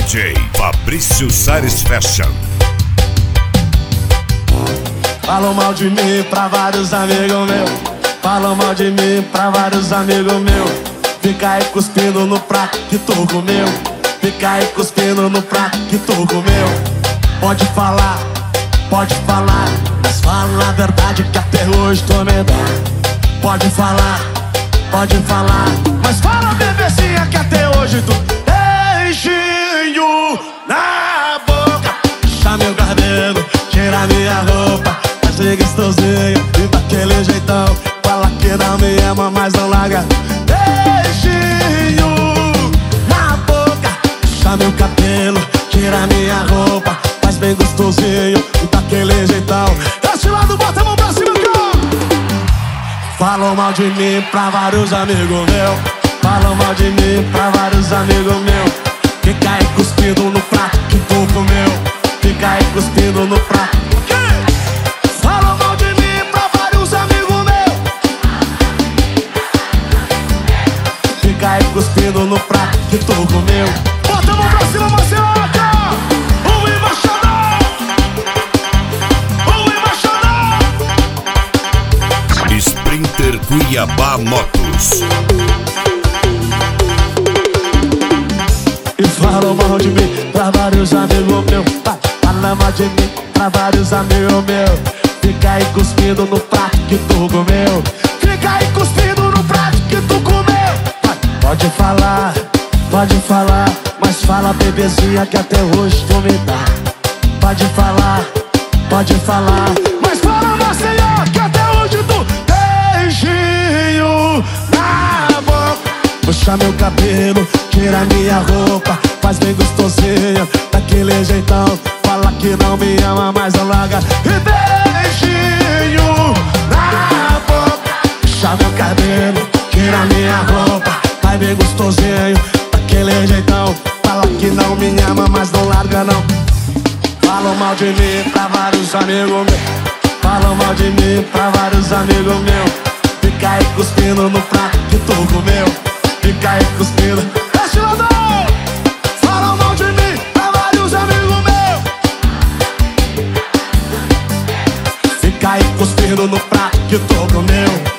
DJ Fabrício Sares Fashion. Falam mal de mim pra vários amigos meus. Falam mal de mim pra vários amigos meus. Fica aí cuspindo no prato que tu comeu. Fica aí cuspindo no prato que tu comeu. Pode falar, mas fala a verdade que até hoje tu me dá. Pode falar, mas fala bebezinha que até hoje tu beijinho na boca. Puxa meu cabelo, tira minha roupa, faz de gostosinho e daquele jeitão. Fala que não me ama, mas não larga. Beijinho na boca. Puxa meu cabelo, tira minha roupa, faz bem gostosinho e daquele jeitão. Esse lado, bota a mão pra cima, cara. Falam mal de mim pra vários amigos meus. Falam mal de mim pra vários amigos meus. Fica aí cuspindo no prato que tu comeu. Fica aí cuspindo no prato. Falam mal de mim pra vários amigos meus. Fica aí cuspindo no prato que tu comeu. Bota a mão pra cima, Marcelaca! O embaixador! O embaixador! Sprinter Cuiabá Motos. E falam mal de mim pra vários amigos meus. Falam mal de mim pra vários amigos meus. Fica aí cuspindo no prato que tu comeu. Fica aí cuspindo no prato que tu comeu. Pode falar, mas fala bebezinha que até hoje tu me dá. Pode falar, mas fala Marcela que até hoje tu beijinho na boca. Puxa meu cabelo, tira minha roupa, faz bem gostosinho, daquele jeitão. Fala que não me ama, mas não larga. E beijinho na boca. Puxa meu cabelo, tira minha roupa, faz bem gostosinho, daquele jeitão. Fala que não me ama, mas não larga não. Falam mal de mim pra vários amigos meus. Falam mal de mim pra vários amigos meus. Fica aí cuspindo no prato que tu comeu. Fica aí cuspindo. Esse lado! Falam mal de mim pra vários amigos meus. Fica aí cuspindo no prato que tu comeu.